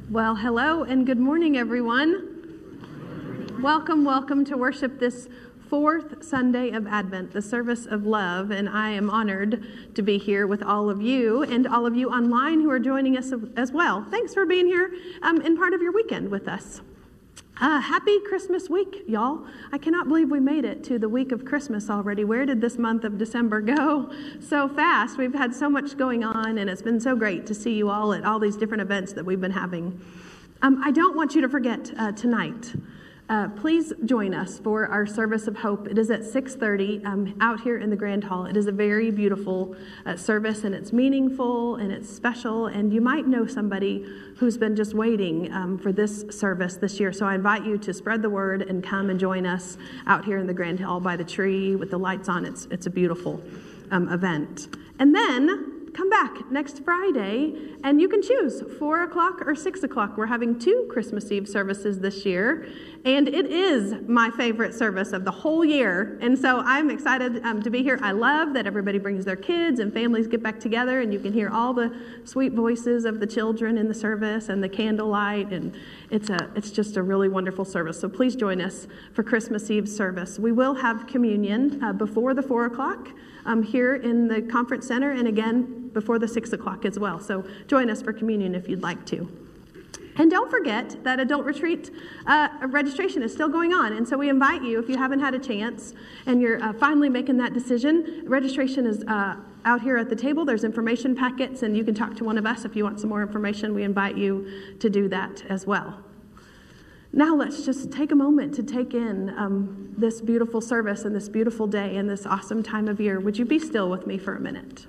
Well, hello and good morning, everyone. Welcome to worship this fourth Sunday of Advent, the service of love, and I am honored to be here with all of you and all of you online who are joining us as well. Thanks for being here in part of your weekend with us. Happy Christmas week, y'all. I cannot believe we made it to the week of Christmas already. Where did this month of December go so fast? We've had so much going on, and it's been so great to see you all at all these different events that we've been having. I don't want you to forget tonight. Please join us for our service of hope. It is at 6:30 out here in the Grand Hall. It is a very beautiful service, and it's meaningful, and it's special, and you might know somebody who's been just waiting for this service this year. So I invite you to spread the word and come and join us out here in the Grand Hall by the tree with the lights on. It's a beautiful event. And then come back next Friday, and you can choose 4 o'clock or 6 o'clock. We're having 2 Christmas Eve services this year, and it is my favorite service of the whole year, and so I'm excited to be here. I love that everybody brings their kids and families get back together, and you can hear all the sweet voices of the children in the service and the candlelight, and it's just a really wonderful service. So please join us for Christmas Eve service. We will have communion before the 4 o'clock here in the conference center, and again before the 6 o'clock as well. So join us for communion if you'd like to. And don't forget that adult retreat registration is still going on. And so we invite you, if you haven't had a chance and you're finally making that decision, registration is out here at the table. There's information packets, and you can talk to one of us if you want some more information. We invite you to do that as well. Now let's just take a moment to take in this beautiful service and this beautiful day and this awesome time of year. Would you be still with me for a minute?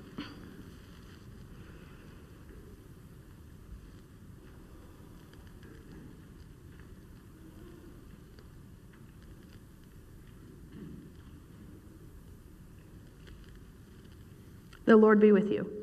The Lord be with you.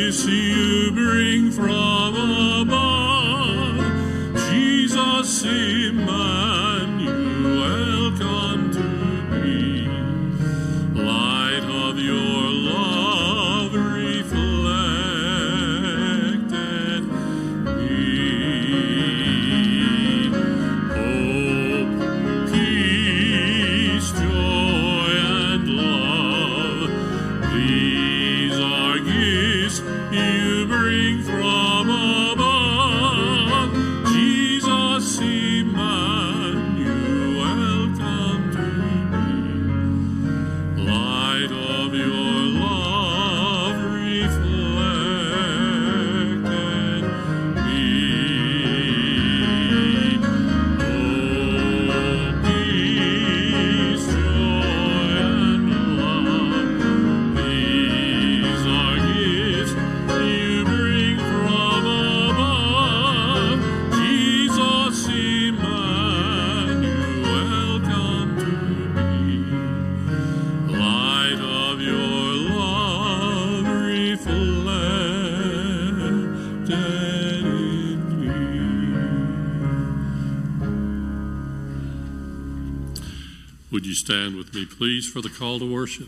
grace you bring from above. Jesus, Emmanuel, come to me. Light of your love reflected me. Hope, peace, joy, and love, these are gifts you bring from above. Jesus, Emmanuel, come to me. Light of your love reflected me. Oh, peace, joy, and love, these are gifts you bring from above. Jesus, Emmanuel, come to me. Light of your love reflected in me. Would you stand with me, please, for the call to worship?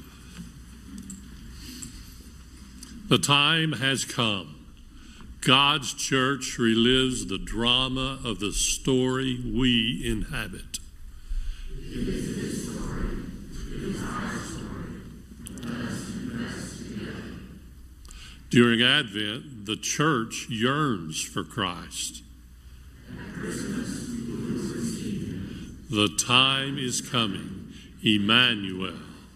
The time has come. God's church relives the drama of the story we inhabit. During Advent, the church yearns for Christ. The time is coming, Emmanuel.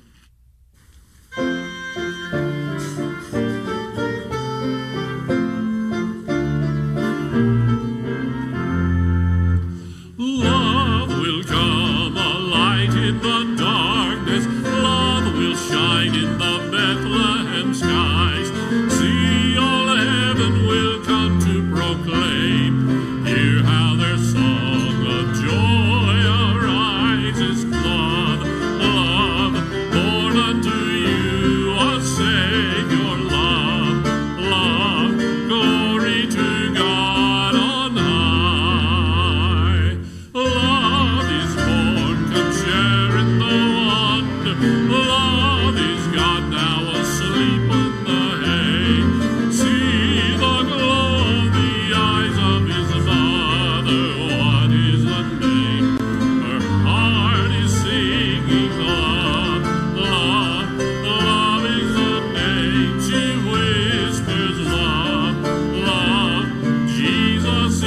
Love will come, a light in the darkness. Love will shine in the Bethlehem skies. See, all heaven will come to proclaim. Hear how their song of joy arises. Love, love, born unto you a Savior. Love, love, glory to God on high. Love is born, come share in the wonder. Love is God now asleep in the hay. See the glow of the eyes of his mother. What is her name? Her heart is singing love, love, love is her name. She whispers love, love, Jesus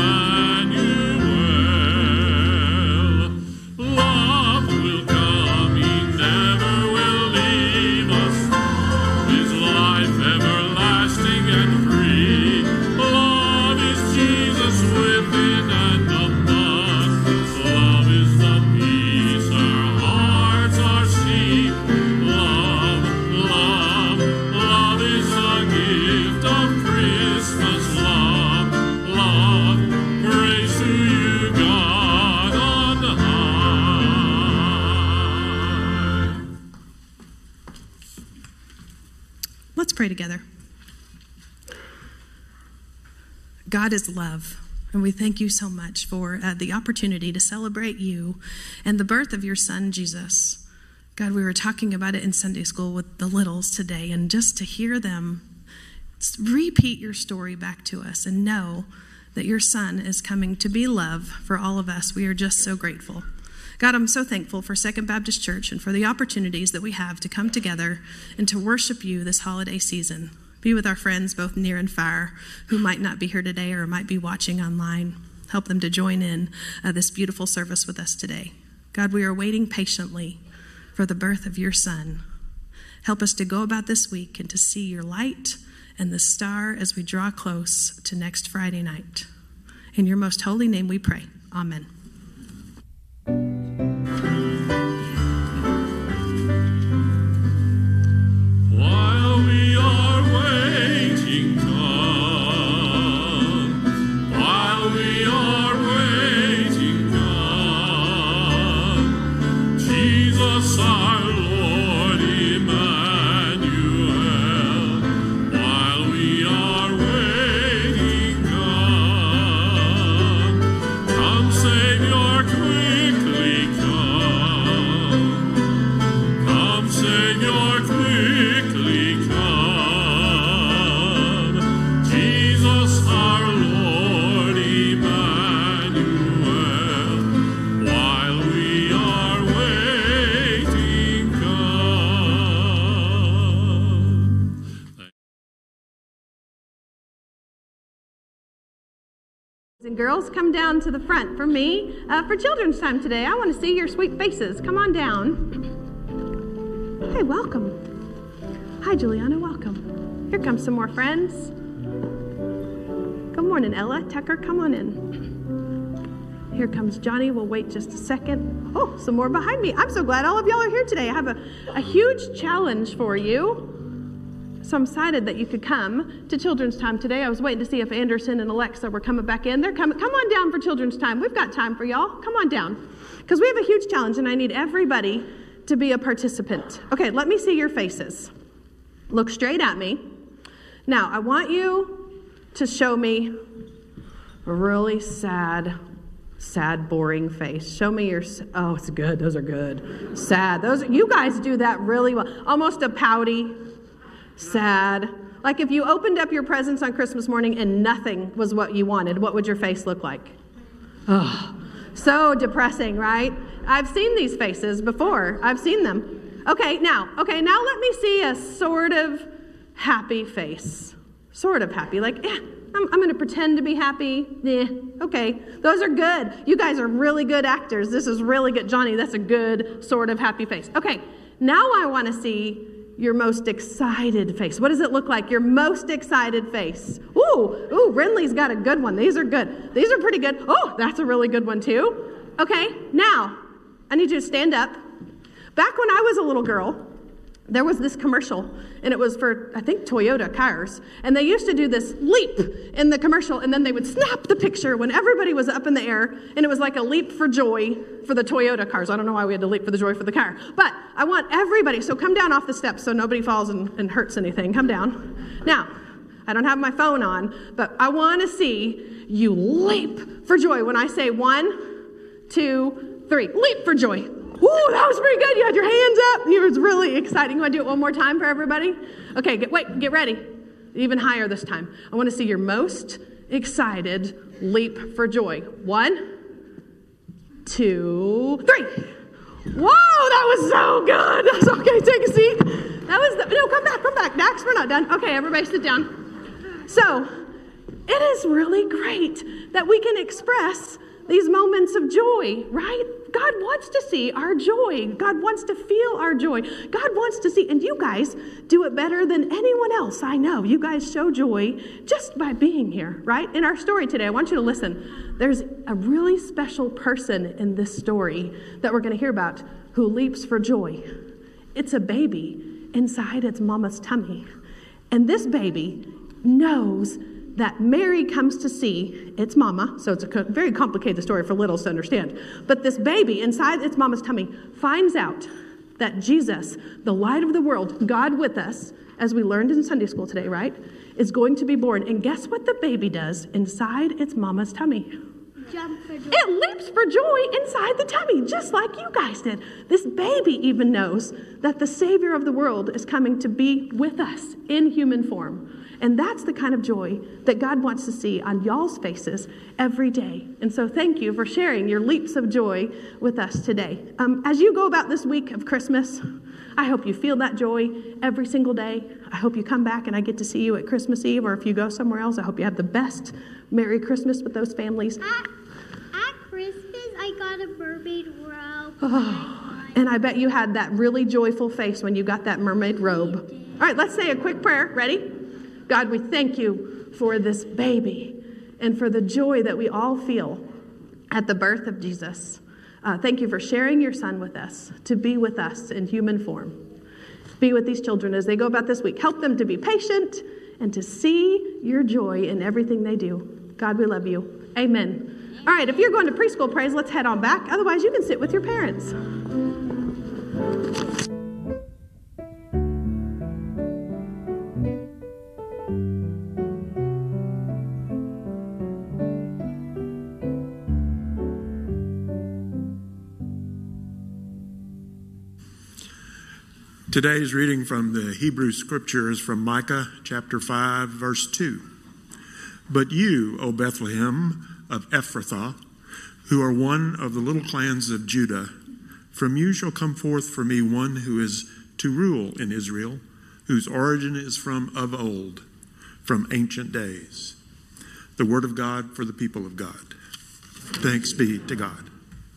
Emmanuel. Love will come, he never will leave us. His life everlasting and free. Love is Jesus within and among. Love is the peace our hearts are seek. Love, love, love is the gift of Christmas. Love, love, praise to you, God on high. Let's pray together. God is love, and we thank you so much for the opportunity to celebrate you and the birth of your son, Jesus. God, we were talking about it in Sunday school with the littles today, and just to hear them repeat your story back to us and know that your son is coming to be love for all of us. We are just so grateful. God, I'm so thankful for Second Baptist Church and for the opportunities that we have to come together and to worship you this holiday season. Be with our friends, both near and far, who might not be here today or might be watching online. Help them to join in this beautiful service with us today. God, we are waiting patiently for the birth of your son. Help us to go about this week and to see your light and the star as we draw close to next Friday night. In your most holy name we pray. Amen. While we are waiting, come. While we are waiting, come. Jesus our Lord Emmanuel. While we And girls, come down to the front for me for children's time today. I want to see your sweet faces. Come on down. Hey, welcome. Hi, Juliana, welcome. Here comes some more friends. Good morning, Ella. Tucker, come on in. Here comes Johnny. We'll wait just a second. Oh, some more behind me. I'm so glad all of y'all are here today. I have a huge challenge for you. So I'm excited that you could come to children's time today. I was waiting to see if Anderson and Alexa were coming back in. They're coming. Come on down for children's time. We've got time for y'all. Come on down. Because we have a huge challenge, and I need everybody to be a participant. Okay, let me see your faces. Look straight at me. Now, I want you to show me a really sad, boring face. Show me your, oh, it's good. Those are good. Sad. You guys do that really well. Almost a pouty, sad. Like if you opened up your presents on Christmas morning and nothing was what you wanted, what would your face look like? Oh, so depressing, right? I've seen these faces before. I've seen them. Okay, now let me see a sort of happy face. Sort of happy, like, I'm going to pretend to be happy. Okay, those are good. You guys are really good actors. This is really good. Johnny, that's a good sort of happy face. Okay, now I want to see your most excited face. What does it look like? Your most excited face. Ooh, Renly's got a good one. These are good. These are pretty good. Oh, that's a really good one too. Okay, now, I need you to stand up. Back when I was a little girl, there was this commercial, and it was for, I think, Toyota cars. And they used to do this leap in the commercial, and then they would snap the picture when everybody was up in the air, and it was like a leap for joy for the Toyota cars. I don't know why we had to leap for the joy for the car. But I want everybody, so come down off the steps so nobody falls and hurts anything. Come down. Now, I don't have my phone on, but I want to see you leap for joy when I say 1, 2, 3. Leap for joy. Ooh, that was pretty good. You had your hands up. It was really exciting. You want to do it one more time for everybody? Okay, get ready. Even higher this time. I want to see your most excited leap for joy. 1, 2, 3. Whoa, that was so good. That's okay, take a seat. Come back. Dax, we're not done. Okay, everybody sit down. So, it is really great that we can express these moments of joy, right? God wants to see our joy. God wants to feel our joy. God wants to see, and you guys do it better than anyone else I know. You guys show joy just by being here, right? In our story today, I want you to listen. There's a really special person in this story that we're going to hear about who leaps for joy. It's a baby inside its mama's tummy. And this baby knows that Mary comes to see its mama, so it's a very complicated story for littles to understand. But this baby inside its mama's tummy finds out that Jesus, the light of the world, God with us, as we learned in Sunday school today, right, is going to be born. And guess what the baby does inside its mama's tummy? Jump for joy. It leaps for joy inside the tummy, just like you guys did. This baby even knows that the Savior of the world is coming to be with us in human form. And that's the kind of joy that God wants to see on y'all's faces every day. And so thank you for sharing your leaps of joy with us today. As you go about this week of Christmas, I hope you feel that joy every single day. I hope you come back and I get to see you at Christmas Eve, or if you go somewhere else, I hope you have the best Merry Christmas with those families. At Christmas, I got a mermaid robe. Oh, and I bet you had that really joyful face when you got that mermaid robe. All right, let's say a quick prayer. Ready? God, we thank you for this baby and for the joy that we all feel at the birth of Jesus. Thank you for sharing your son with us, to be with us in human form. Be with these children as they go about this week. Help them to be patient and to see your joy in everything they do. God, we love you. Amen. All right, if you're going to preschool praise, let's head on back. Otherwise, you can sit with your parents. Today's reading from the Hebrew Scriptures from Micah chapter 5, verse 2. But you, O Bethlehem of Ephrathah, who are one of the little clans of Judah, from you shall come forth for me one who is to rule in Israel, whose origin is from of old, from ancient days. the word of God for the people of God. Thanks be to God.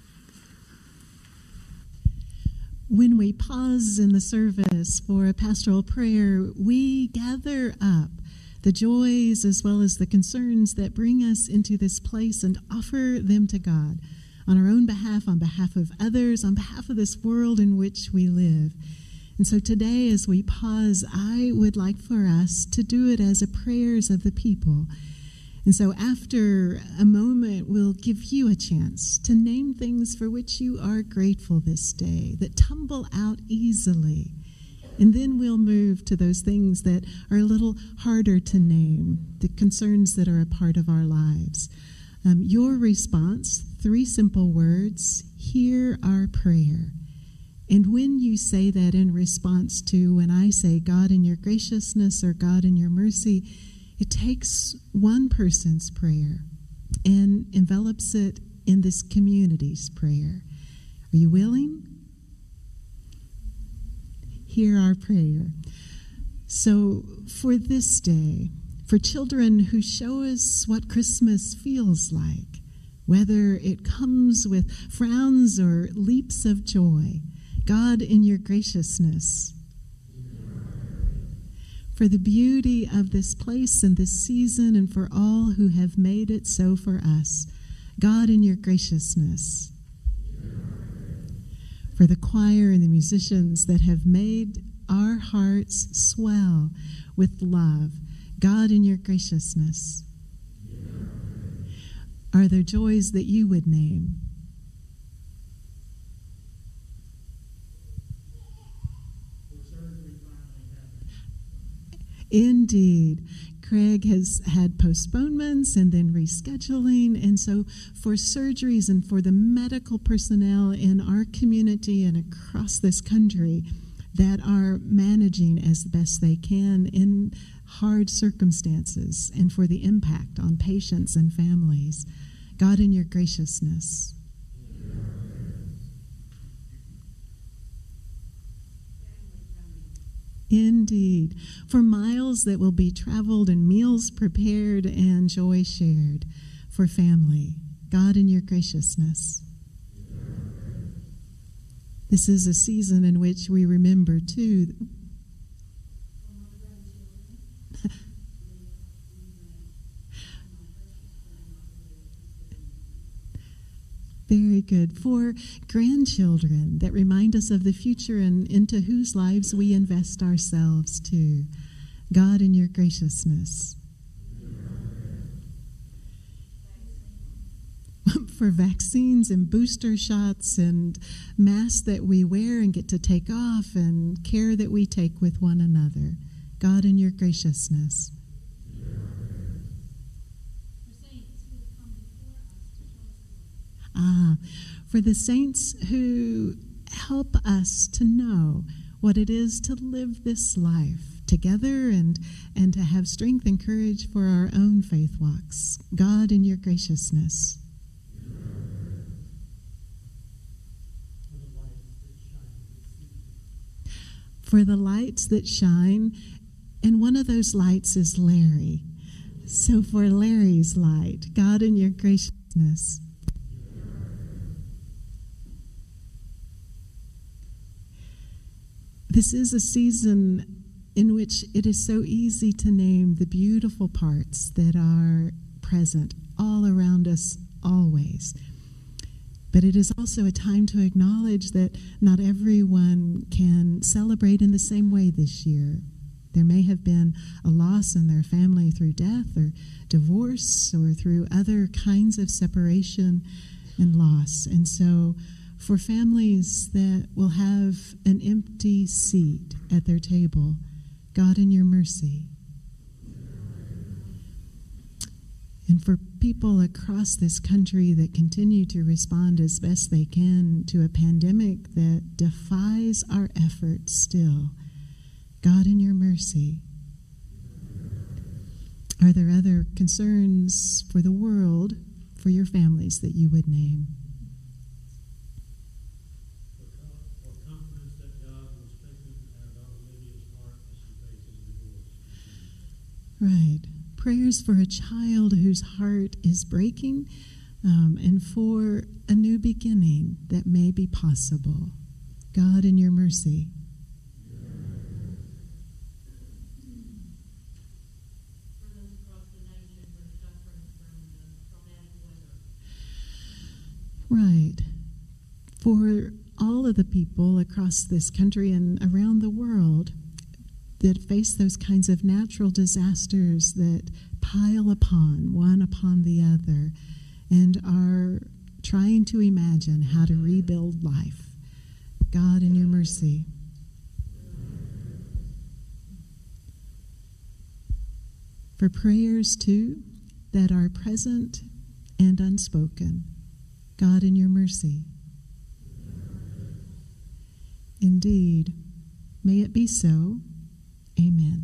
When we pause in the service for a pastoral prayer, we gather up the joys as well as the concerns that bring us into this place and offer them to God on our own behalf, on behalf of others, on behalf of this world in which we live. And so today, as we pause, I would like for us to do it as a prayers of the people. And so after a moment, we'll give you a chance to name things for which you are grateful this day, that tumble out easily. And then we'll move to those things that are a little harder to name, the concerns that are a part of our lives. Your response, 3 simple words: hear our prayer. And when you say that in response to when I say, God in your graciousness or God in your mercy, it takes one person's prayer and envelops it in this community's prayer. Are you willing? Hear our prayer. So for this day, for children who show us what Christmas feels like, whether it comes with frowns or leaps of joy, God, in your graciousness, for the beauty of this place and this season, and for all who have made it so for us, God, in your graciousness, for the choir and the musicians that have made our hearts swell with love, God, in your graciousness. Are there joys that you would name? Indeed. Craig has had postponements and then rescheduling. And so for surgeries and for the medical personnel in our community and across this country that are managing as best they can in hard circumstances, and for the impact on patients and families, God, in your graciousness. Indeed. For miles that will be traveled and meals prepared and joy shared. For family, God, in your graciousness. This is a season in which we remember, too, very good. For grandchildren that remind us of the future and into whose lives we invest ourselves too. God, in your graciousness. For vaccines and booster shots and masks that we wear and get to take off and care that we take with one another. God, in your graciousness. For the saints who help us to know what it is to live this life together and to have strength and courage for our own faith walks. God, in your graciousness. For the lights that shine, and one of those lights is Larry. So for Larry's light, God, in your graciousness. This is a season in which it is so easy to name the beautiful parts that are present all around us always. But it is also a time to acknowledge that not everyone can celebrate in the same way this year. There may have been a loss in their family through death or divorce or through other kinds of separation and loss. And so for families that will have an empty seat at their table, God, in your mercy. And for people across this country that continue to respond as best they can to a pandemic that defies our efforts still, God, in your mercy. Are there other concerns for the world, for your families that you would name? Right. prayers for a child whose heart is breaking, and for a new beginning that may be possible. God, in your mercy. Right. For all of the people across this country and around the world that face those kinds of natural disasters that pile upon one upon the other and are trying to imagine how to rebuild life. God, in your mercy. For prayers, too, that are present and unspoken. God, in your mercy. Indeed, may it be so. Amen.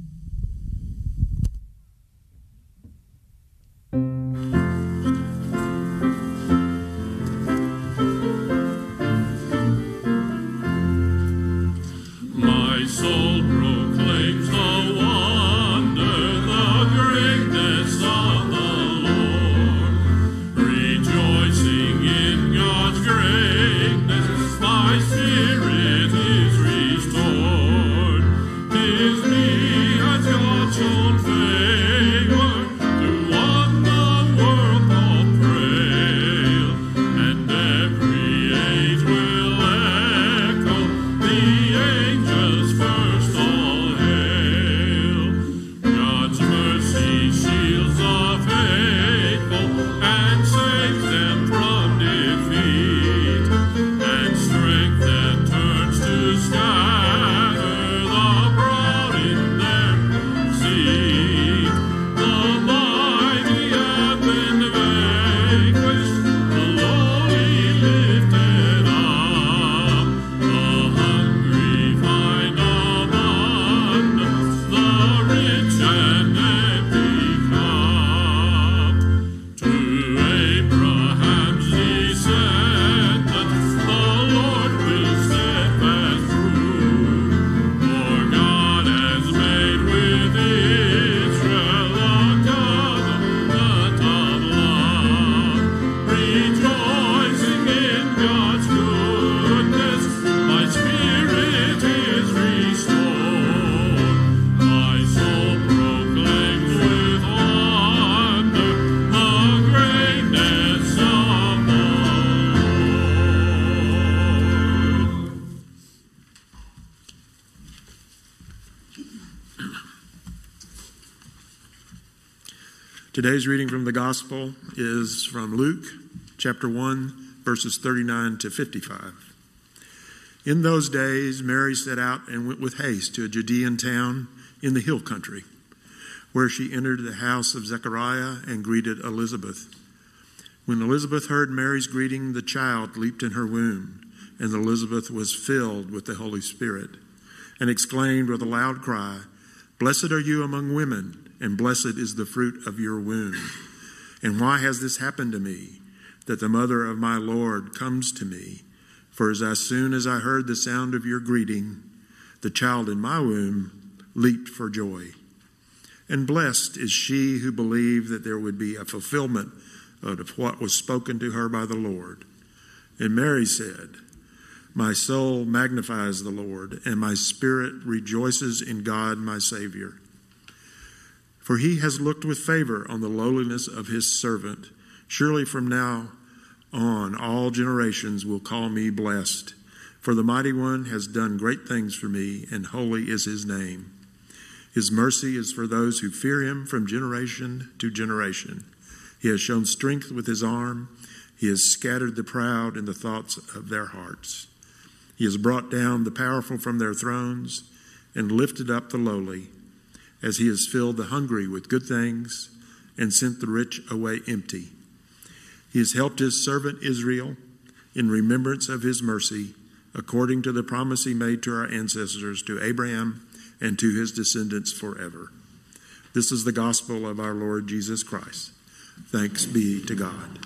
My soul proclaims the wonder, the greatness of the Lord. Rejoicing in God's greatness, my spirit is restored. 'Tis me as God's own favor to one the world called frail, and every age will echo the angels first all hail. God's mercy shields the faithful and saves them from defeat, and strength that turns to scatter the proud in their conceit. The mighty have been vanquished, the lowly lifted up, the hungry find abundance, the rich an empty cup. To Abraham's descendants, the Lord will steadfast rule. For God has made with Israel a covenant of love. Rejoicing in God's goodness, my spirit is restored. My soul proclaims with wonder the greatness of the Lord. Today's reading from the Gospel is from Luke chapter 1, verses 39 to 55. In those days, Mary set out and went with haste to a Judean town in the hill country, where she entered the house of Zechariah and greeted Elizabeth. When Elizabeth heard Mary's greeting, the child leaped in her womb, and Elizabeth was filled with the Holy Spirit, and exclaimed with a loud cry, "Blessed are you among women, and blessed is the fruit of your womb. And why has this happened to me, that the mother of my Lord comes to me? For as soon as I heard the sound of your greeting, the child in my womb leaped for joy. And blessed is she who believed that there would be a fulfillment of what was spoken to her by the Lord." And Mary said, "My soul magnifies the Lord, and my spirit rejoices in God my Savior. For he has looked with favor on the lowliness of his servant. Surely from now on all generations will call me blessed. For the Mighty One has done great things for me, and holy is his name. His mercy is for those who fear him from generation to generation. He has shown strength with his arm. He has scattered the proud in the thoughts of their hearts. He has brought down the powerful from their thrones and lifted up the lowly, as he has filled the hungry with good things and sent the rich away empty. He has helped his servant Israel in remembrance of his mercy, according to the promise he made to our ancestors, to Abraham and to his descendants forever." This is the gospel of our Lord Jesus Christ. Thanks be to God.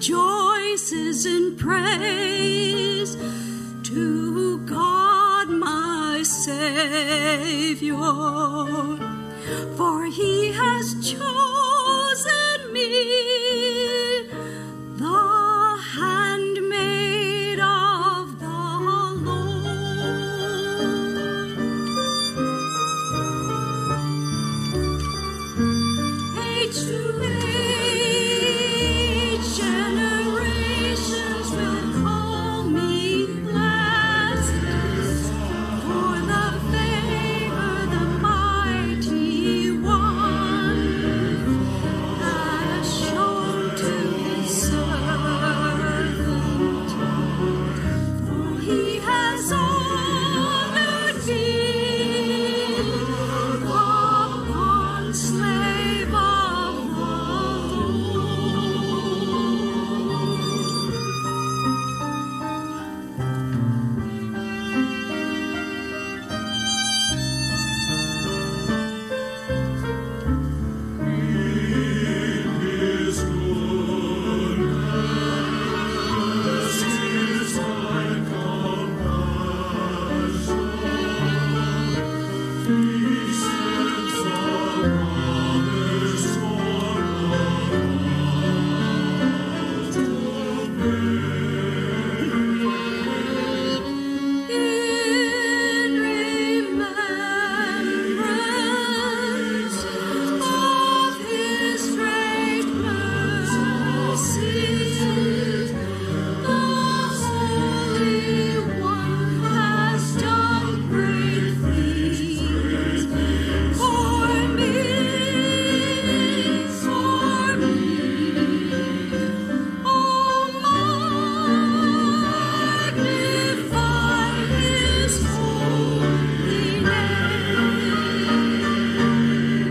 rejoices in praise to God my Savior, for he has chosen me, the handmaid of the Lord. Age to age, generations will call me blessed, for the favor the mighty one has shown to his servant. For he has honored me, the bondslave of the in remembrance of his great mercy, the Holy One has done great things for me, Oh, magnify his holy name.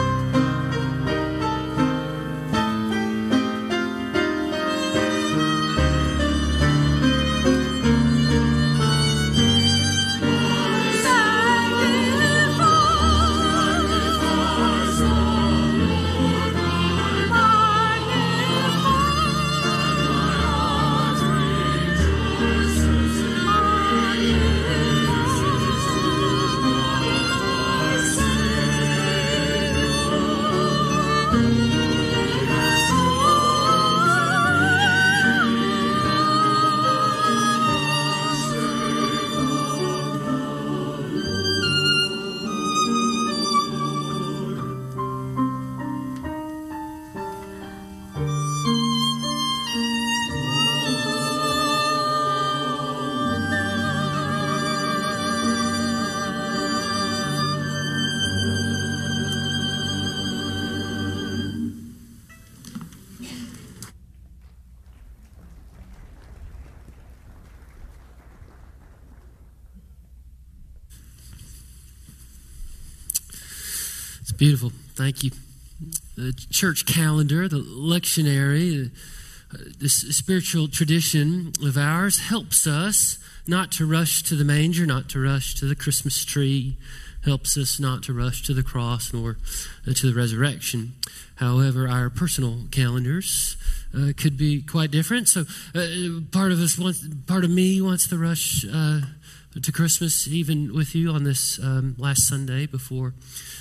It's beautiful. Thank you. The church calendar, the lectionary, this spiritual tradition of ours helps us not to rush to the manger, not to rush to the Christmas tree, helps us not to rush to the cross nor to the resurrection. However, our personal calendars could be quite different. So part of me wants to rush to Christmas, even with you on this last Sunday before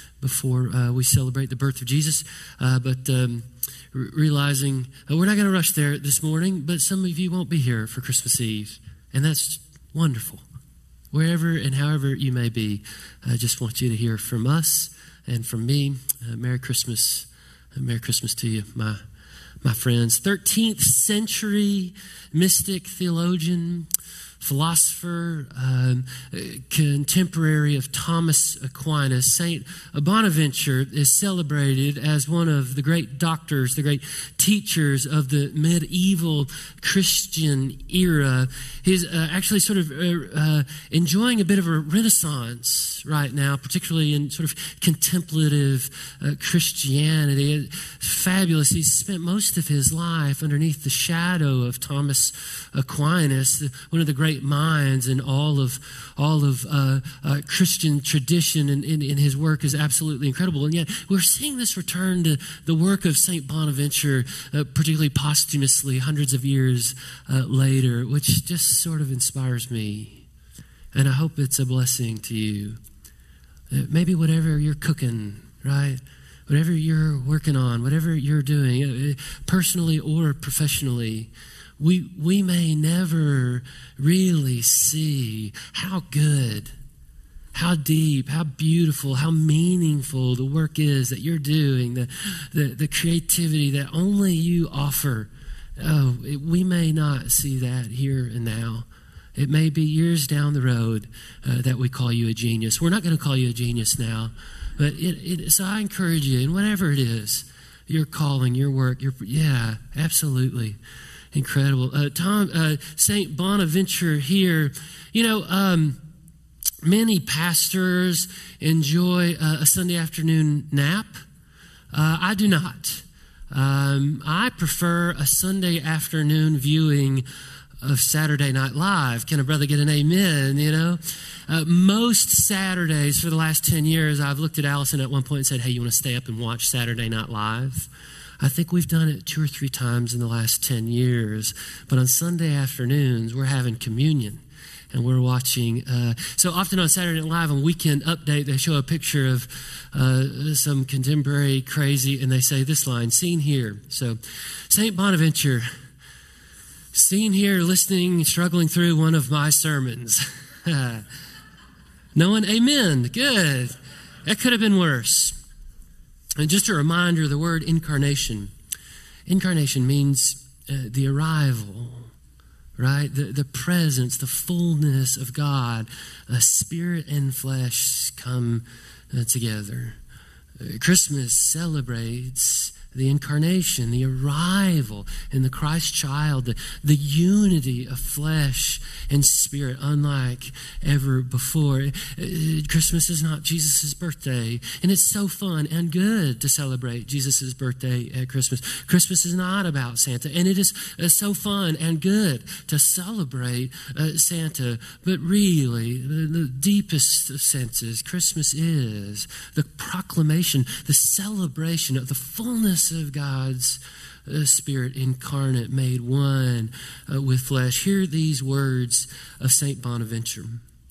we celebrate the birth of Jesus. But realizing we're not going to rush there this morning, but some of you won't be here for Christmas Eve, and that's wonderful. Wherever and however you may be, I just want you to hear from us and from me. Merry Christmas. Merry Christmas to you, my friends. 13th century mystic, theologian, philosopher, contemporary of Thomas Aquinas, Saint Bonaventure is celebrated as one of the great doctors, the great teachers of the medieval Christian era. He's actually sort of enjoying a bit of a renaissance right now, particularly in sort of contemplative Christianity. It's fabulous. He's spent most of his life underneath the shadow of Thomas Aquinas, one of the great minds in all of Christian tradition, and his work is absolutely incredible. And yet we're seeing this return to the work of St. Bonaventure, particularly posthumously, hundreds of years later, which just sort of inspires me. And I hope it's a blessing to you. Maybe whatever you're cooking, right? Whatever you're working on, whatever you're doing, personally or professionally, we may never really see how good, how deep, how beautiful, how meaningful the work is that you're doing, the creativity that only you offer. We may not see that here and now. It may be years down the road that we call you a genius. We're not going to call you a genius now, but so I encourage you, in whatever it is, your calling, your work, yeah, absolutely. Incredible. St. Bonaventure here, many pastors enjoy a Sunday afternoon nap. I do not. I prefer a Sunday afternoon viewing of Saturday Night Live. Can a brother get an amen, Most Saturdays for the last 10 years, I've looked at Allison at one point and said, hey, you want to stay up and watch Saturday Night Live? I think we've done it 2 or 3 times in the last 10 years. But on Sunday afternoons, we're having communion. And we're watching, so often on Saturday Night Live, on Weekend Update, they show a picture of some contemporary crazy, and they say this line, seen here. So, St. Bonaventure, seen here, listening, struggling through one of my sermons. No one, amen, good. That could have been worse. And just a reminder, the word incarnation. Incarnation means the arrival, right? The presence, the fullness of God. Spirit and flesh come together. Christmas celebrates the incarnation, the arrival in the Christ child, the unity of flesh and spirit, unlike ever before. Christmas is not Jesus' birthday, and it's so fun and good to celebrate Jesus' birthday at Christmas. Christmas is not about Santa, and it is so fun and good to celebrate Santa, but really, the deepest of senses, Christmas is the proclamation, the celebration of the fullness of God's Spirit incarnate, made one with flesh. Hear these words of St. Bonaventure.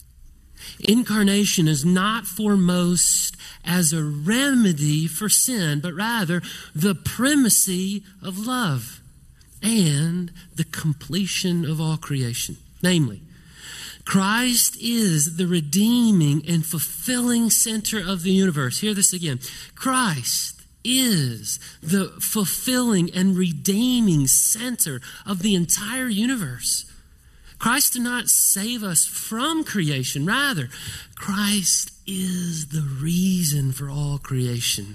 Incarnation is not foremost as a remedy for sin, but rather the primacy of love and the completion of all creation. Namely, Christ is the redeeming and fulfilling center of the universe. Hear this again. Christ is the fulfilling and redeeming center of the entire universe. Christ did not save us from creation. Rather, Christ is the reason for all creation.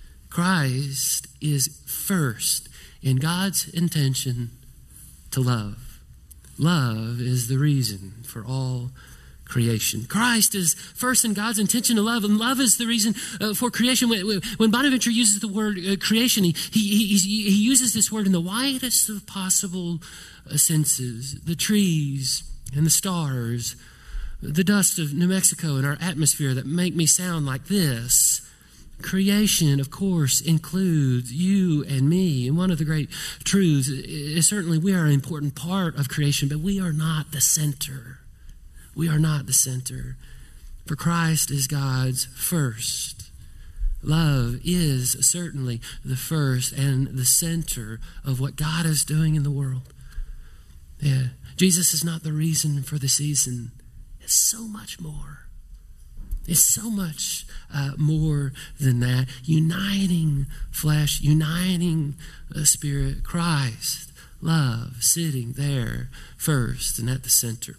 Christ is first in God's intention to love. Love is the reason for all creation. Christ is first in God's intention to love, and love is the reason for creation. When Bonaventure uses the word creation, he uses this word in the widest of possible senses. The trees and the stars, the dust of New Mexico and our atmosphere that make me sound like this. Creation, of course, includes you and me. And one of the great truths is certainly we are an important part of creation, but we are not the center. We are not the center, for Christ is God's first. Love is certainly the first and the center of what God is doing in the world. Yeah, Jesus is not the reason for the season. It's so much more. It's so much more than that. Uniting flesh, uniting spirit, Christ, love, sitting there first and at the center.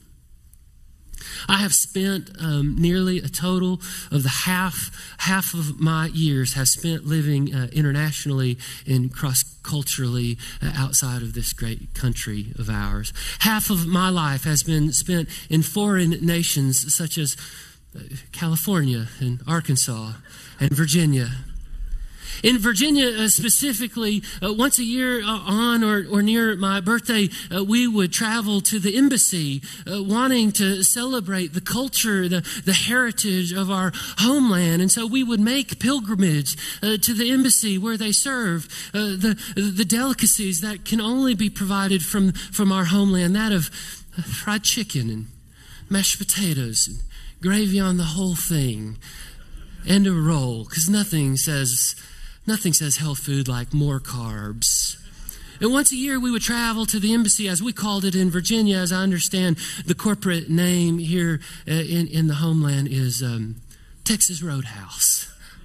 I have spent nearly a total of the half of my years have spent living internationally and cross-culturally outside of this great country of ours. Half of my life has been spent in foreign nations such as California and Arkansas and Virginia. In Virginia, specifically, once a year on or near my birthday, we would travel to the embassy, wanting to celebrate the culture, the heritage of our homeland. And so we would make pilgrimage to the embassy where they serve the delicacies that can only be provided from our homeland, that of fried chicken and mashed potatoes and gravy on the whole thing, and a roll, because nothing says health food like more carbs. And once a year we would travel to the embassy, as we called it in Virginia. As I understand, the corporate name here in the homeland is Texas Roadhouse.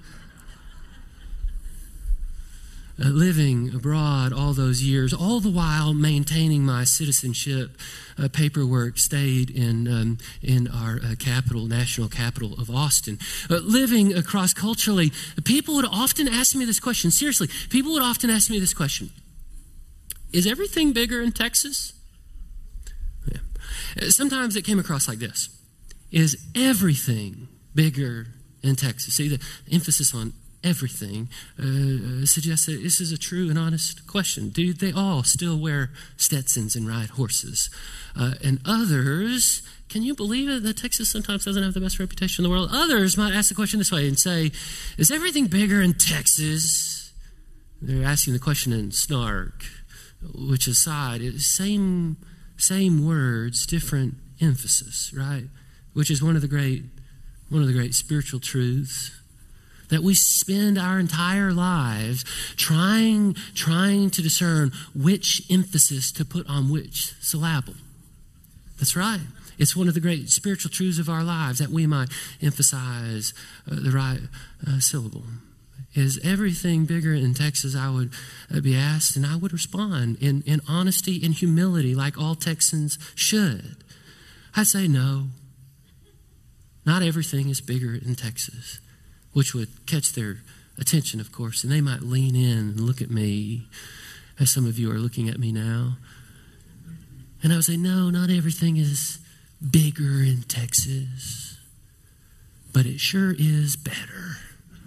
Living abroad all those years, all the while maintaining my citizenship paperwork, stayed in our capital, national capital of Austin. Living cross-culturally, people would often ask me this question. Seriously, people would often ask me this question. Is everything bigger in Texas? Yeah. Sometimes it came across like this. Is everything bigger in Texas? See, the emphasis on everything suggests that this is a true and honest question. Do they all still wear Stetsons and ride horses? And others, can you believe it that Texas sometimes doesn't have the best reputation in the world? Others might ask the question this way and say, is everything bigger in Texas? They're asking the question in snark, which aside, it's same words, different emphasis, right? Which is one of the great spiritual truths. That we spend our entire lives trying to discern which emphasis to put on which syllable. That's right. It's one of the great spiritual truths of our lives that we might emphasize the right syllable. Is everything bigger in Texas? I would be asked, and I would respond in honesty and humility, like all Texans should. I'd say no. Not everything is bigger in Texas. Which would catch their attention, of course, and they might lean in and look at me, as some of you are looking at me now. And I would say, no, not everything is bigger in Texas, but it sure is better.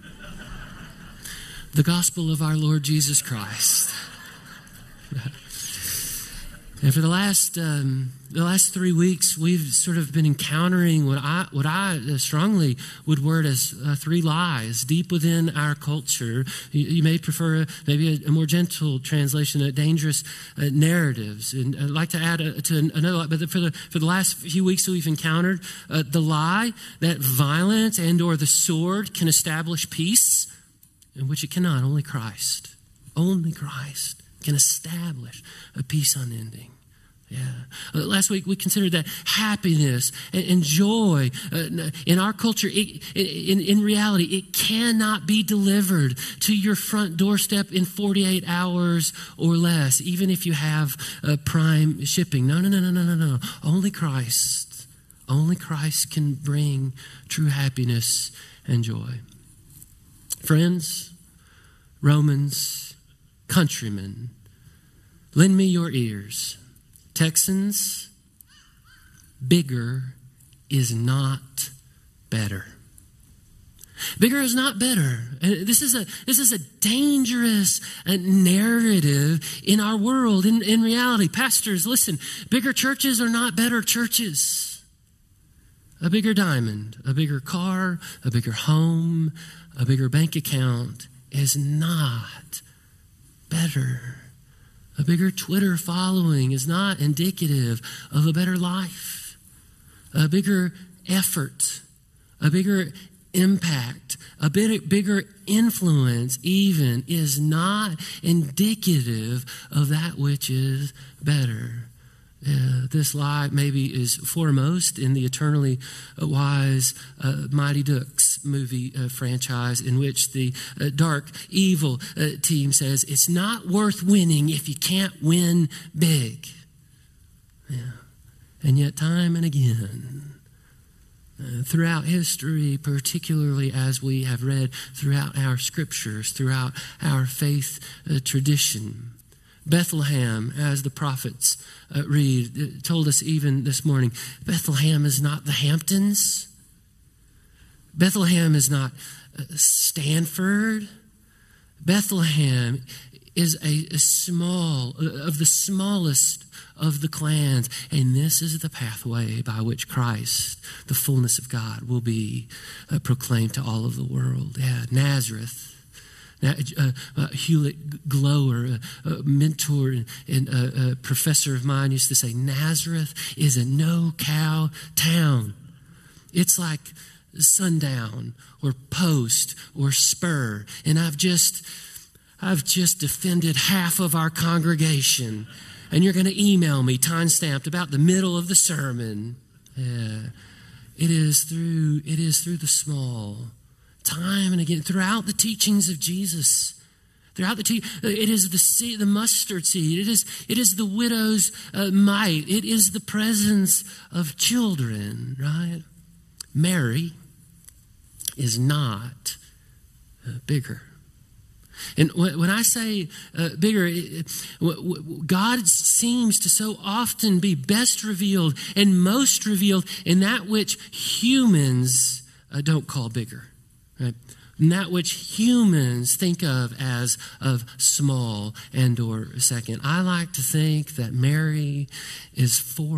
The gospel of our Lord Jesus Christ. And for the last 3 weeks, we've sort of been encountering what I strongly would word as 3 lies deep within our culture. You may prefer maybe a more gentle translation, dangerous narratives. And I'd like to add to another lie. But for the last few weeks that we've encountered, the lie that violence and or the sword can establish peace, in which it cannot. Only Christ can establish a peace unending. Yeah. Last week we considered that happiness and joy in our culture, in reality, it cannot be delivered to your front doorstep in 48 hours or less, even if you have prime shipping. No. Only Christ can bring true happiness and joy. Friends, Romans, countrymen, lend me your ears. Texans, bigger is not better. Bigger is not better. And this is a dangerous narrative in our world. In reality, pastors, listen, bigger churches are not better churches. A bigger diamond, a bigger car, a bigger home, a bigger bank account is not better. A bigger Twitter following is not indicative of a better life. A bigger effort, a bigger impact, a bigger influence even is not indicative of that which is better. This lie maybe is foremost in the eternally wise Mighty Ducks movie franchise, in which the dark, evil team says, it's not worth winning if you can't win big. Yeah. And yet time and again, throughout history, particularly as we have read throughout our scriptures, throughout our faith tradition, Bethlehem, as the prophets read, told us even this morning, Bethlehem is not the Hamptons. Bethlehem is not Stanford. Bethlehem is a small, of the smallest of the clans. And this is the pathway by which Christ, the fullness of God, will be proclaimed to all of the world. Yeah, Nazareth. Hewlett Glower, a mentor and a professor of mine, used to say, Nazareth is a no-cow town. It's like Sundown or Post or Spur. And I've just offended half of our congregation. And you're going to email me, time-stamped, about the middle of the sermon. Yeah. It is through the small, time and again, throughout the teachings of Jesus. It is the mustard seed. It is the widow's mite. It is the presence of children, right? Mary is not bigger. And when I say bigger, God seems to so often be best revealed and most revealed in that which humans don't call bigger, right? And that which humans think of as of small and or second. I like to think that Mary is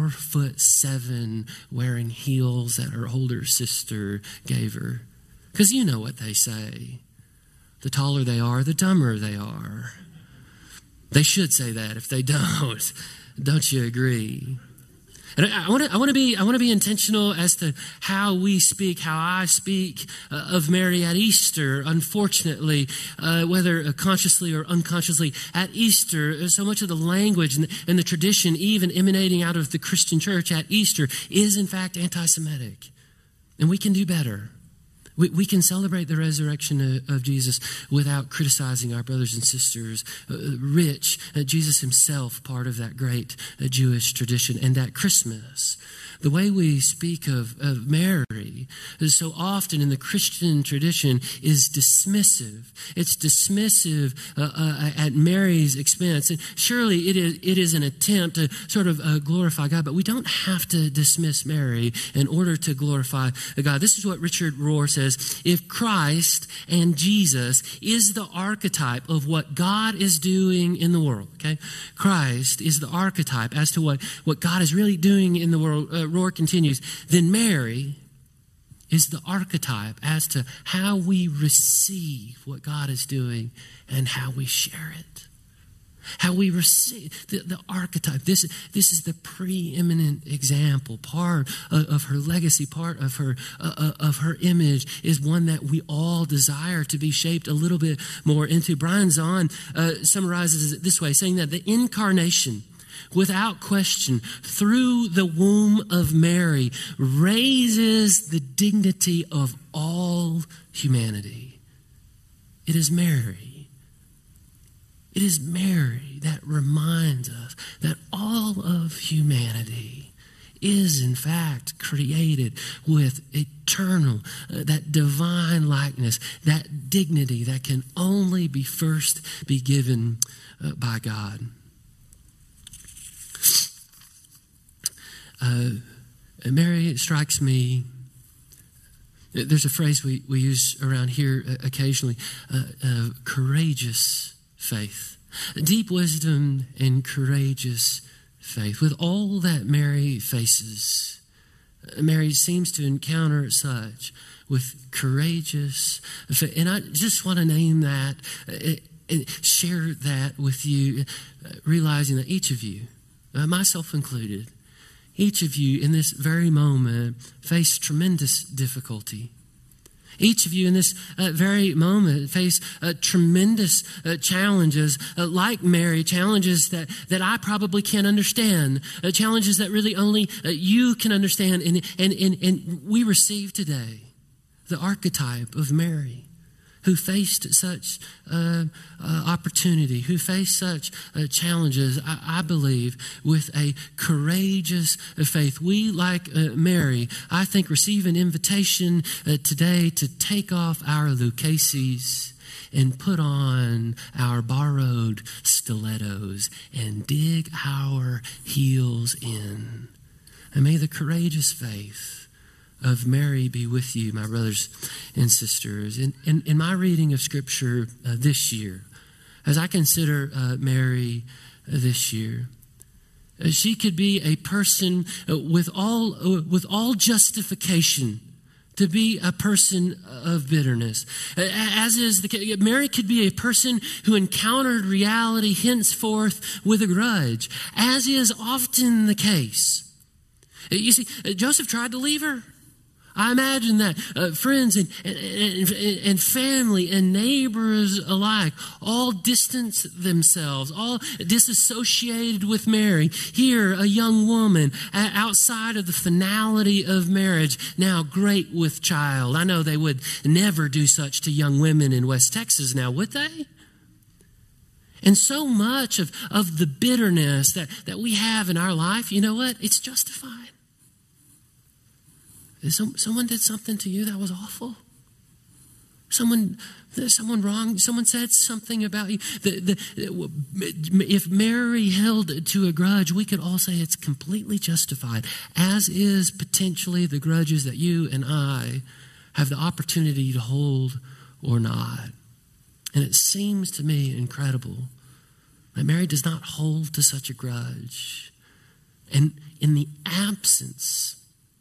4'7", wearing heels that her older sister gave her. Because you know what they say. The taller they are, the dumber they are. They should say that if they don't. Don't you agree? And I want to be intentional as to how we speak, how I speak of Mary at Easter. Unfortunately, whether consciously or unconsciously, at Easter, so much of the language and the tradition, even emanating out of the Christian church at Easter, is in fact anti-Semitic. And we can do better. We can celebrate the resurrection of Jesus without criticizing our brothers and sisters. Jesus himself, part of that great Jewish tradition. And at Christmas, the way we speak of Mary is so often in the Christian tradition is dismissive. It's dismissive at Mary's expense. And surely it is an attempt to sort of glorify God, but we don't have to dismiss Mary in order to glorify God. This is what Richard Rohr says. If Christ and Jesus is the archetype of what God is doing in the world, okay? Christ is the archetype as to what God is really doing in the world. Rohr continues, then Mary is the archetype as to how we receive what God is doing and how we share it. How we receive the archetype. This is the preeminent example. Part of her legacy, part of her image is one that we all desire to be shaped a little bit more into. Brian Zahn summarizes it this way, saying that the incarnation, without question, through the womb of Mary, raises the dignity of all humanity. It is Mary. It is Mary that reminds us that all of humanity is in fact created with eternal, that divine likeness, that dignity that can only be given by God. Mary strikes me. There's a phrase we use around here occasionally, courageous faith. Deep wisdom and courageous faith. With all that Mary faces, Mary seems to encounter such with courageous faith. And I just want to name that, share that with you, realizing that each of you, myself included, each of you in this very moment face tremendous difficulty. Each of you in this very moment face tremendous challenges, like Mary, challenges that I probably can't understand, challenges that really only you can understand. And we receive today the archetype of Mary, who faced such opportunity, who faced such challenges, I believe, with a courageous faith. We, like Mary, I think, receive an invitation today to take off our Lucchese's and put on our borrowed stilettos and dig our heels in. And may the courageous faith of Mary be with you, my brothers and sisters. In my reading of Scripture this year, as I consider Mary this year, she could be a person with all justification to be a person of bitterness. As is Mary could be a person who encountered reality henceforth with a grudge, as is often the case. You see, Joseph tried to leave her. I imagine that friends and family and neighbors alike all distanced themselves, all disassociated with Mary. Here, a young woman outside of the finality of marriage, now great with child. I know they would never do such to young women in West Texas now, would they? And so much of the bitterness that we have in our life, you know what? It's justified. Someone did something to you that was awful. Someone wrong. Someone said something about you. If Mary held to a grudge, we could all say it's completely justified, as is potentially the grudges that you and I have the opportunity to hold or not. And it seems to me incredible that Mary does not hold to such a grudge. And in the absence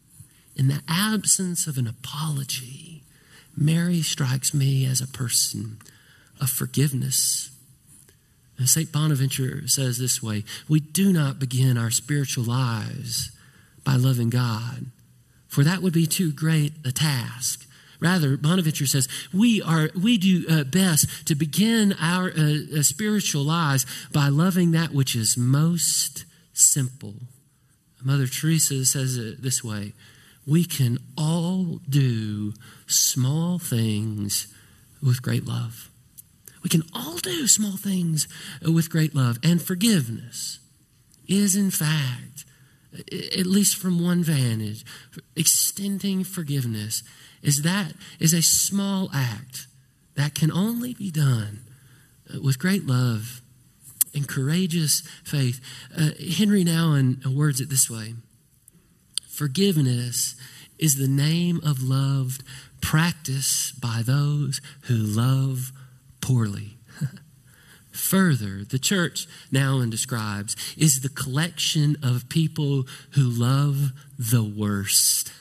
of an apology, Mary strikes me as a person of forgiveness. St. Bonaventure says this way: we do not begin our spiritual lives by loving God, for that would be too great a task. Rather, Bonaventure says, we do best to begin our spiritual lives by loving that which is most simple. Mother Teresa says it this way: we can all do small things with great love. We can all do small things with great love. And forgiveness is, in fact, at least from one vantage, extending forgiveness is a small act that can only be done with great love and courageous faith. Henry Nouwen words it this way: forgiveness is the name of love practiced by those who love poorly. Further, the church, Nouwen describes, is the collection of people who love the worst.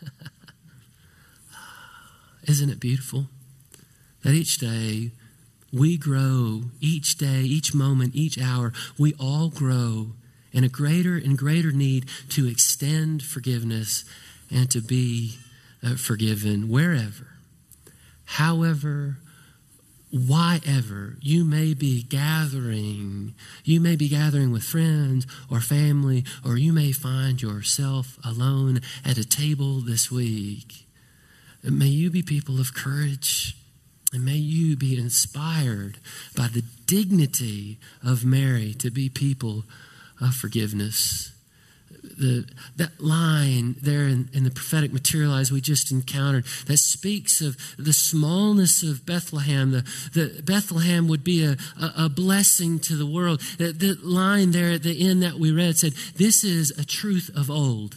Isn't it beautiful that each day we grow, each day, each moment, each hour, we all grow in a greater and greater need to extend forgiveness and to be forgiven wherever, however, why ever you may be gathering with friends or family, or you may find yourself alone at a table this week. May you be people of courage, and may you be inspired by the dignity of Mary to be people of forgiveness. That line there in the prophetic materialize we just encountered, that speaks of the smallness of Bethlehem. The Bethlehem would be a blessing to the world. The line there at the end that we read said, "This is a truth of old."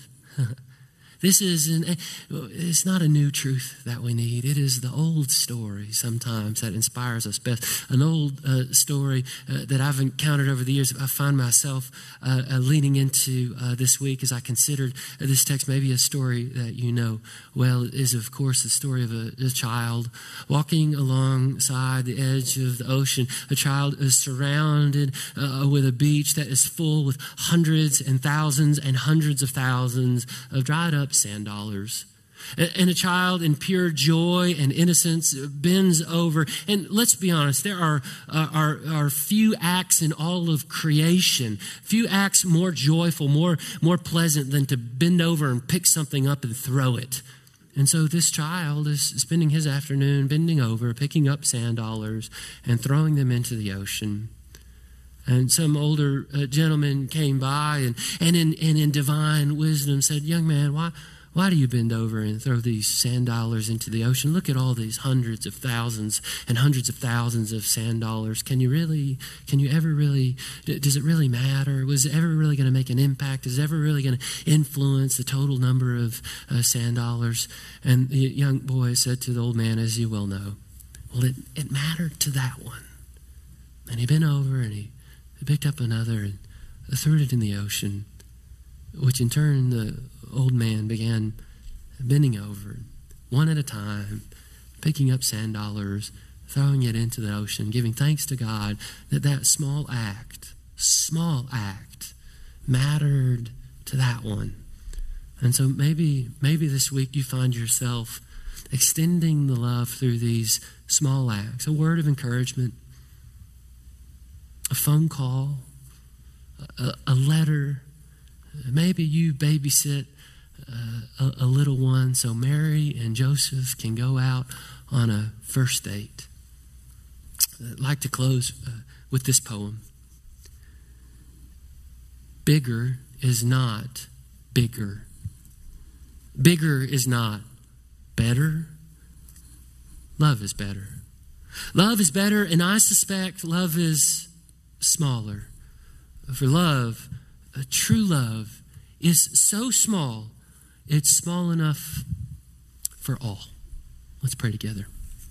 It's not a new truth that we need. It is the old story sometimes that inspires us best. An old story that I've encountered over the years, I find myself leaning into this week as I considered this text. Maybe a story that you know well is, of course, the story of a child walking alongside the edge of the ocean. A child is surrounded with a beach that is full with hundreds and thousands and hundreds of thousands of dried up sand dollars. And a child in pure joy and innocence bends over. And let's be honest, there are few acts in all of creation, few acts more joyful, more pleasant than to bend over and pick something up and throw it. And so this child is spending his afternoon bending over, picking up sand dollars and throwing them into the ocean. And some older gentleman came by and in divine wisdom said, "Young man, why Why do you bend over and throw these sand dollars into the ocean? Look at all these hundreds of thousands and hundreds of thousands of sand dollars. Can you ever really, does it really matter? Was it ever really going to make an impact? Is it ever really going to influence the total number of sand dollars? And the young boy said to the old man, as you well know, well, it mattered to that one. And he bent over and he picked up another and threw it in the ocean, which in turn the old man began bending over, one at a time, picking up sand dollars, throwing it into the ocean, giving thanks to God that small act mattered to that one. And so maybe this week you find yourself extending the love through these small acts, a word of encouragement, a phone call, a letter. Maybe you babysit a little one so Mary and Joseph can go out on a first date. I'd like to close with this poem. Bigger is not bigger. Bigger is not better. Love is better. Love is better, and I suspect love is smaller. For love, a true love, is so small, it's small enough for all. Let's pray together.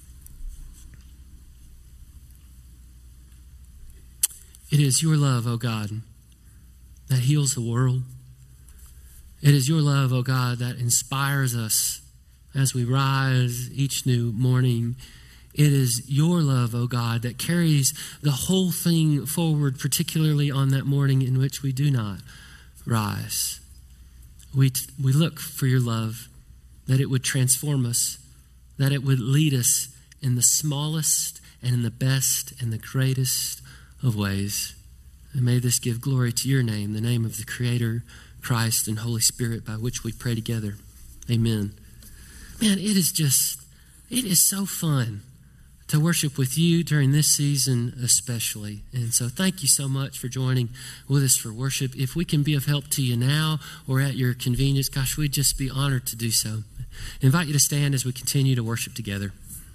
It is your love, O God, that heals the world. It is your love, O God, that inspires us as we rise each new morning. It is your love, O God, that carries the whole thing forward, particularly on that morning in which we do not rise. We look for your love, that it would transform us, that it would lead us in the smallest and in the best and the greatest of ways. And may this give glory to your name, the name of the Creator, Christ, and Holy Spirit, by which we pray together. Amen. Man, it is so fun to worship with you during this season especially. And so thank you so much for joining with us for worship. If we can be of help to you now or at your convenience, gosh, we'd just be honored to do so. I invite you to stand as we continue to worship together.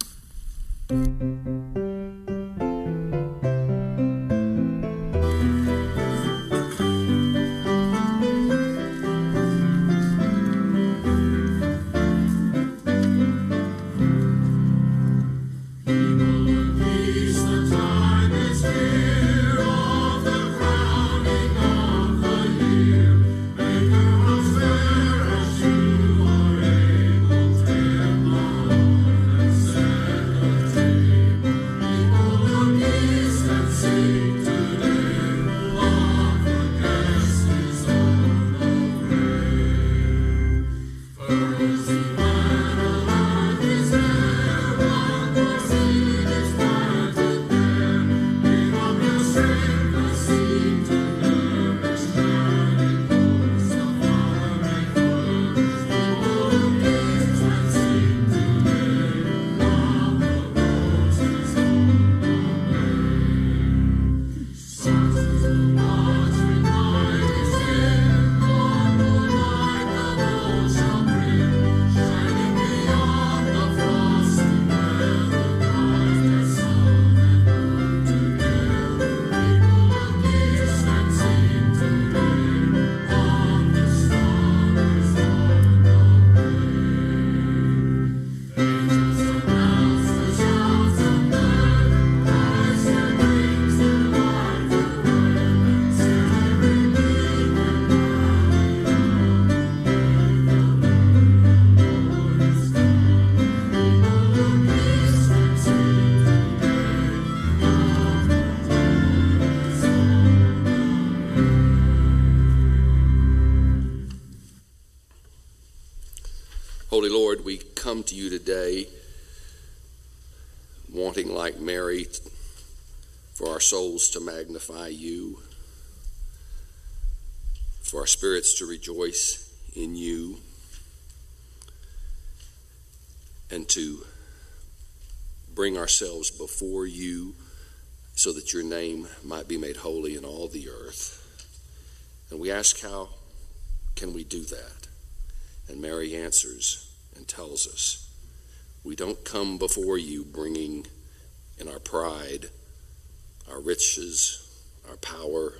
Holy Lord, we come to you today wanting, like Mary, for our souls to magnify you, for our spirits to rejoice in you, and to bring ourselves before you so that your name might be made holy in all the earth. And we ask, how can we do that? And Mary answers and tells us, we don't come before you bringing in our pride, our riches, our power,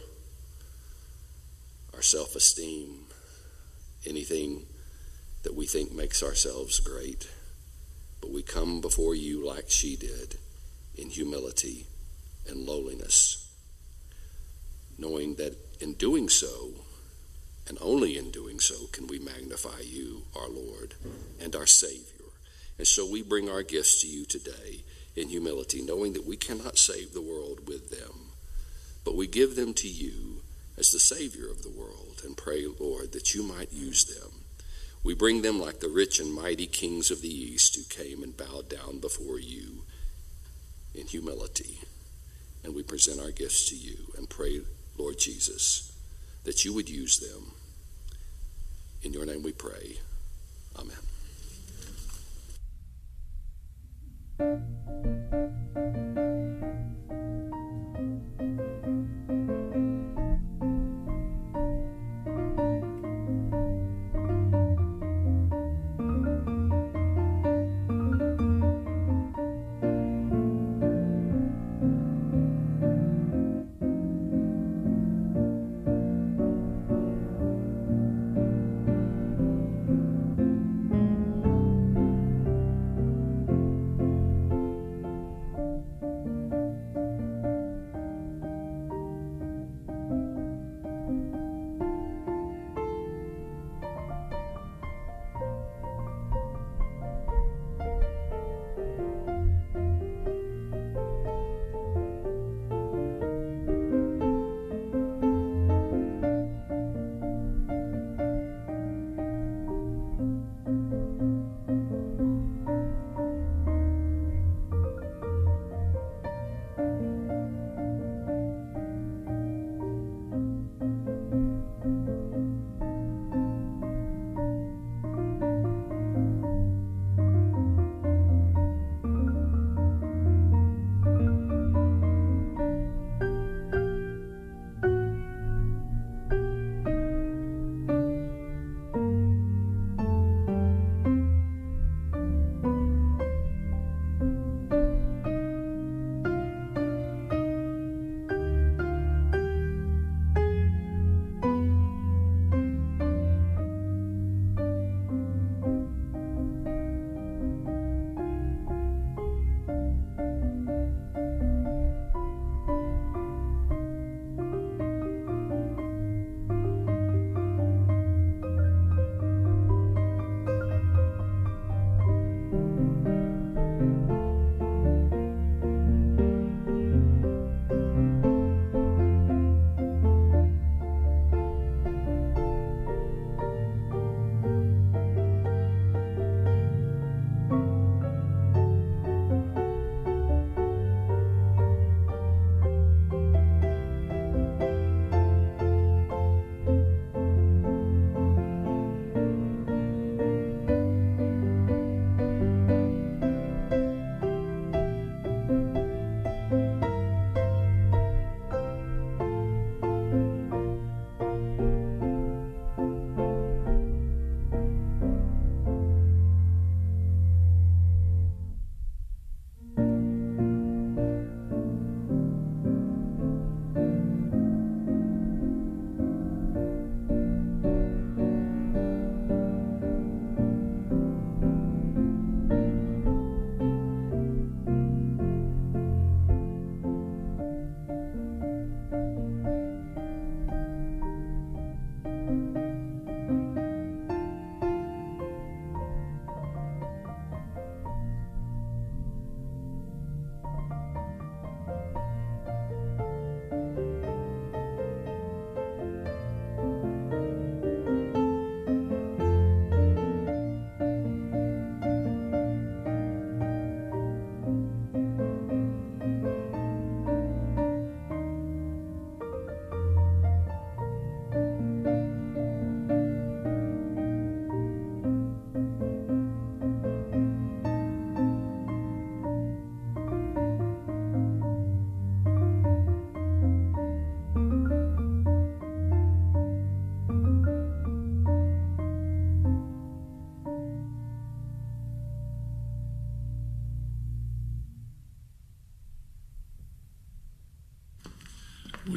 our self-esteem, anything that we think makes ourselves great. But we come before you like she did, in humility and lowliness, knowing that in doing so, and only in doing so, can we magnify you, our Lord and our Savior. And so we bring our gifts to you today in humility, knowing that we cannot save the world with them, but we give them to you as the Savior of the world, and pray, Lord, that you might use them. We bring them like the rich and mighty kings of the East who came and bowed down before you in humility. And we present our gifts to you and pray, Lord Jesus, that you would use them. In your name we pray. Amen.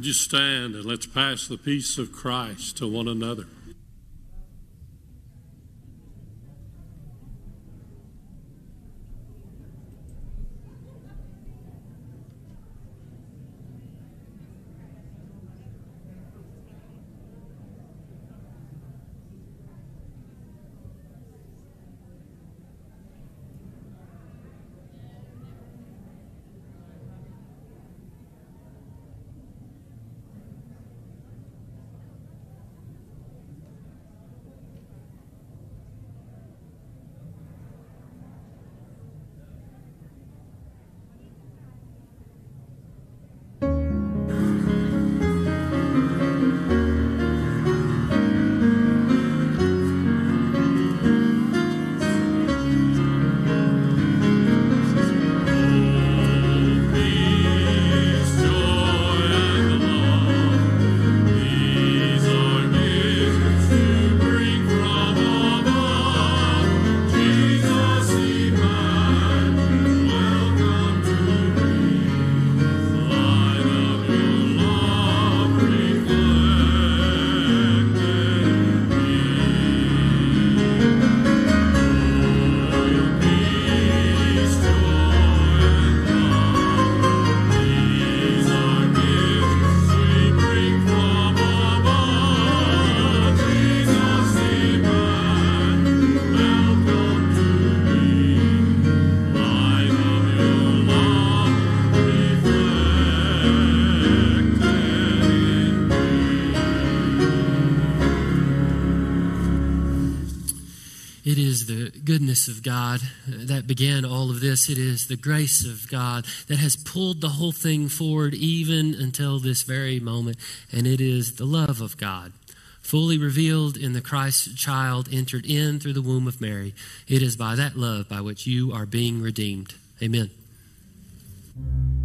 Would you stand and let's pass the peace of Christ to one another. It is the goodness of God that began all of this. It is the grace of God that has pulled the whole thing forward even until this very moment. And it is the love of God, fully revealed in the Christ child entered in through the womb of Mary. It is by that love by which you are being redeemed. Amen.